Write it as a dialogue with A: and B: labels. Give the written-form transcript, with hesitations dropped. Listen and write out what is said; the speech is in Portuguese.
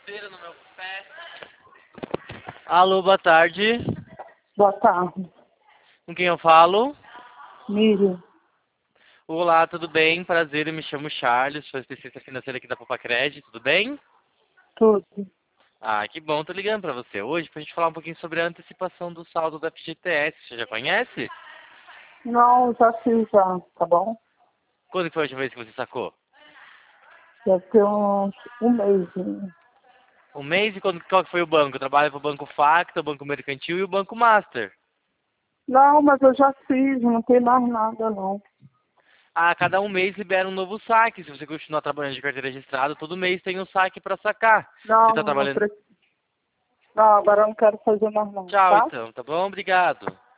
A: coceira no meu pé. Alô, boa tarde.
B: Boa tarde,
A: Com quem eu falo?
B: Miriam.
A: Olá, tudo bem? Prazer, eu me chamo Charles, sou especialista financeira aqui da Popacred, tudo bem?
B: Tudo.
A: Ah, que bom, tô ligando pra você hoje pra gente falar um pouquinho sobre a antecipação do saldo da FGTS. Você já conhece?
B: Não, já fiz já, tá bom?
A: Quando que foi a última vez que você sacou?
B: Deve ter uns um mês. Né?
A: Um mês e qual que foi o banco? Eu trabalho pro Banco Facta, o Banco Mercantil e o Banco Master.
B: Não, mas eu já fiz, não tem mais nada não.
A: A cada um mês libera um novo saque. Se você continuar trabalhando de carteira registrada, todo mês tem um saque pra sacar. Você tá
B: Não,
A: trabalhando...
B: não, agora eu não quero fazer mais não,
A: Tchau,
B: tá?
A: então, tá bom? Obrigado.